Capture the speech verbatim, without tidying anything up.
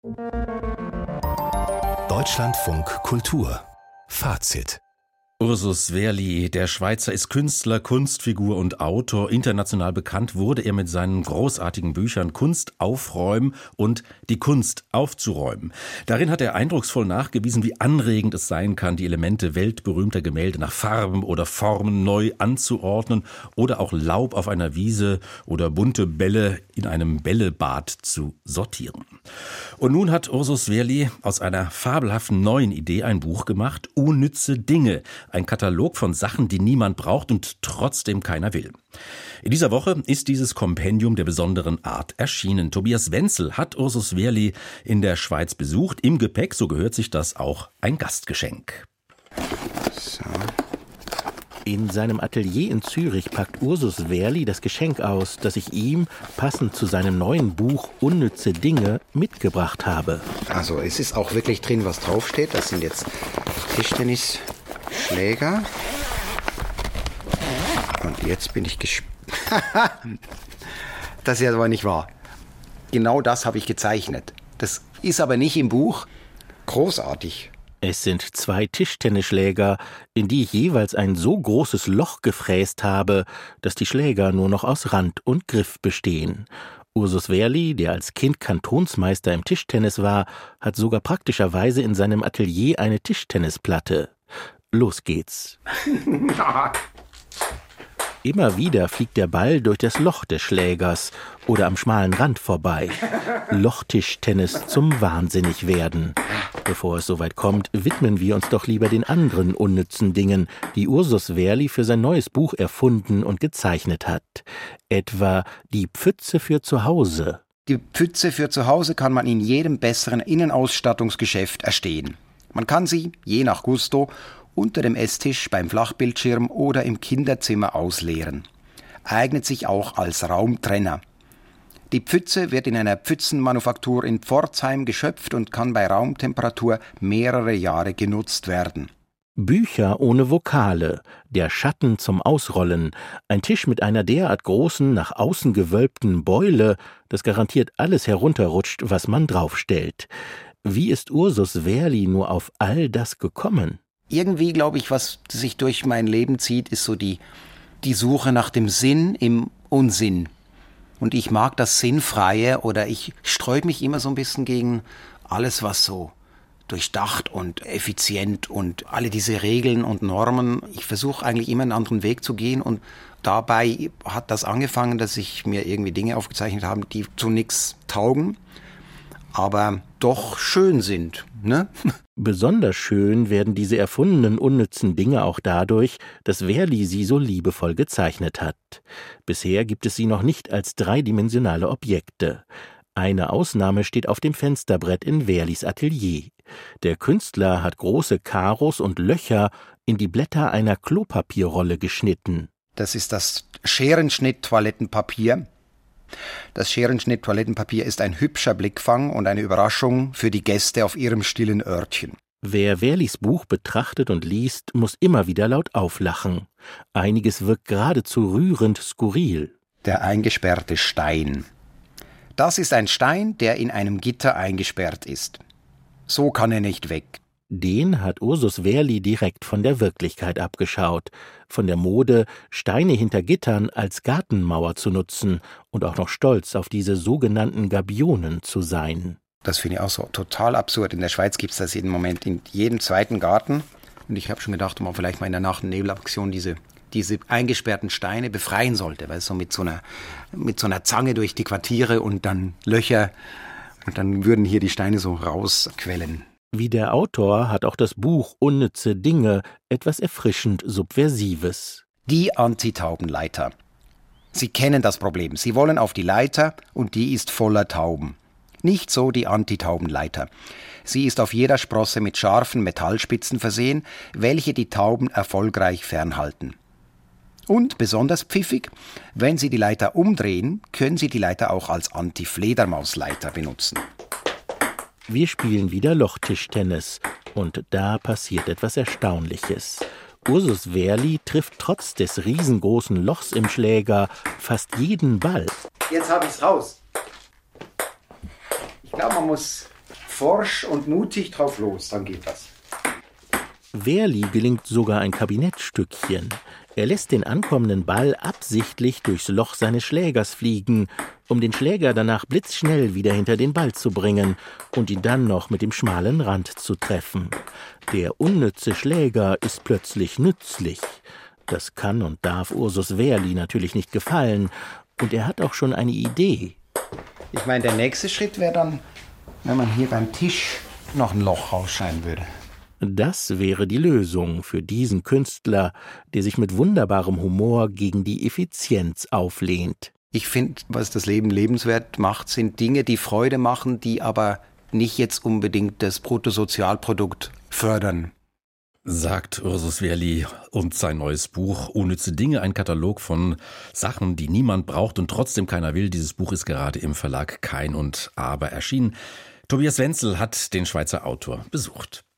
Deutschlandfunk Kultur Fazit. Ursus Sverli, der Schweizer, ist Künstler, Kunstfigur und Autor. International bekannt wurde er mit seinen großartigen Büchern Kunst aufräumen und Die Kunst aufzuräumen. Darin hat er eindrucksvoll nachgewiesen, wie anregend es sein kann, die Elemente weltberühmter Gemälde nach Farben oder Formen neu anzuordnen oder auch Laub auf einer Wiese oder bunte Bälle in einem Bällebad zu sortieren. Und nun hat Ursus Sverli aus einer fabelhaften neuen Idee ein Buch gemacht, Unnütze Dinge. Ein Katalog von Sachen, die niemand braucht und trotzdem keiner will. In dieser Woche ist dieses Kompendium der besonderen Art erschienen. Tobias Wenzel hat Ursus Sverli in der Schweiz besucht. Im Gepäck, so gehört sich das, auch ein Gastgeschenk. So. In seinem Atelier in Zürich packt Ursus Sverli das Geschenk aus, das ich ihm, passend zu seinem neuen Buch Unnütze Dinge, mitgebracht habe. Also es ist auch wirklich drin, was draufsteht. Das sind jetzt Tischtennisschläger. Und jetzt bin ich gespannt. Das ist aber nicht wahr. Genau das habe ich gezeichnet. Das ist aber nicht im Buch. Großartig. Es sind zwei Tischtennisschläger, in die ich jeweils ein so großes Loch gefräst habe, dass die Schläger nur noch aus Rand und Griff bestehen. Ursus Sverli, der als Kind Kantonsmeister im Tischtennis war, hat sogar praktischerweise in seinem Atelier eine Tischtennisplatte. Los geht's. Immer wieder fliegt der Ball durch das Loch des Schlägers oder am schmalen Rand vorbei. Lochtischtennis zum Wahnsinnigwerden. Bevor es soweit kommt, widmen wir uns doch lieber den anderen unnützen Dingen, die Ursus Sverli für sein neues Buch erfunden und gezeichnet hat. Etwa die Pfütze für zu Hause. Die Pfütze für zu Hause kann man in jedem besseren Innenausstattungsgeschäft erstehen. Man kann sie, je nach Gusto, unter dem Esstisch, beim Flachbildschirm oder im Kinderzimmer ausleeren. Eignet sich auch als Raumtrenner. Die Pfütze wird in einer Pfützenmanufaktur in Pforzheim geschöpft und kann bei Raumtemperatur mehrere Jahre genutzt werden. Bücher ohne Vokale, der Schatten zum Ausrollen, ein Tisch mit einer derart großen, nach außen gewölbten Beule, dass garantiert alles herunterrutscht, was man draufstellt. Wie ist Ursus Sverli nur auf all das gekommen? Irgendwie, glaube ich, was sich durch mein Leben zieht, ist so die, die Suche nach dem Sinn im Unsinn. Und ich mag das Sinnfreie oder ich sträube mich immer so ein bisschen gegen alles, was so durchdacht und effizient und alle diese Regeln und Normen. Ich versuche eigentlich immer einen anderen Weg zu gehen und dabei hat das angefangen, dass ich mir irgendwie Dinge aufgezeichnet habe, die zu nichts taugen, aber doch schön sind, ne? Besonders schön werden diese erfundenen unnützen Dinge auch dadurch, dass Sverli sie so liebevoll gezeichnet hat. Bisher gibt es sie noch nicht als dreidimensionale Objekte. Eine Ausnahme steht auf dem Fensterbrett in Sverlis Atelier. Der Künstler hat große Karos und Löcher in die Blätter einer Klopapierrolle geschnitten. Das ist das Scherenschnitt-Toilettenpapier. Das Scherenschnitt-Toilettenpapier ist ein hübscher Blickfang und eine Überraschung für die Gäste auf ihrem stillen Örtchen. Wer Sverlis Buch betrachtet und liest, muss immer wieder laut auflachen. Einiges wirkt geradezu rührend skurril. Der eingesperrte Stein. Das ist ein Stein, der in einem Gitter eingesperrt ist. So kann er nicht weg. Den hat Ursus Sverli direkt von der Wirklichkeit abgeschaut. Von der Mode, Steine hinter Gittern als Gartenmauer zu nutzen und auch noch stolz auf diese sogenannten Gabionen zu sein. Das finde ich auch so total absurd. In der Schweiz gibt es das jeden Moment in jedem zweiten Garten. Und ich habe schon gedacht, ob man vielleicht mal in der Nacht- und Nebelaktion diese, diese eingesperrten Steine befreien sollte. Weil so mit so einer, mit so einer Zange durch die Quartiere und dann Löcher. Und dann würden hier die Steine so rausquellen. Wie der Autor hat auch das Buch Unnütze Dinge etwas erfrischend Subversives. Die Antitaubenleiter. Sie kennen das Problem. Sie wollen auf die Leiter und die ist voller Tauben. Nicht so die Antitaubenleiter. Sie ist auf jeder Sprosse mit scharfen Metallspitzen versehen, welche die Tauben erfolgreich fernhalten. Und besonders pfiffig, wenn Sie die Leiter umdrehen, können Sie die Leiter auch als Anti-Fledermausleiter benutzen. Wir spielen wieder Lochtischtennis und da passiert etwas Erstaunliches. Ursus Sverli trifft trotz des riesengroßen Lochs im Schläger fast jeden Ball. Jetzt habe ich's raus. Ich glaube, man muss forsch und mutig drauf los, dann geht das. Werli gelingt sogar ein Kabinettstückchen. Er lässt den ankommenden Ball absichtlich durchs Loch seines Schlägers fliegen, um den Schläger danach blitzschnell wieder hinter den Ball zu bringen und ihn dann noch mit dem schmalen Rand zu treffen. Der unnütze Schläger ist plötzlich nützlich. Das kann und darf Ursus Werli natürlich nicht gefallen. Und er hat auch schon eine Idee. Ich meine, der nächste Schritt wäre dann, wenn man hier beim Tisch noch ein Loch rausscheinen würde. Das wäre die Lösung für diesen Künstler, der sich mit wunderbarem Humor gegen die Effizienz auflehnt. Ich finde, was das Leben lebenswert macht, sind Dinge, die Freude machen, die aber nicht jetzt unbedingt das Bruttosozialprodukt fördern. Sagt Ursus Werli, und sein neues Buch Unnütze Dinge, ein Katalog von Sachen, die niemand braucht und trotzdem keiner will. Dieses Buch ist gerade im Verlag Kein und Aber erschienen. Tobias Wenzel hat den Schweizer Autor besucht.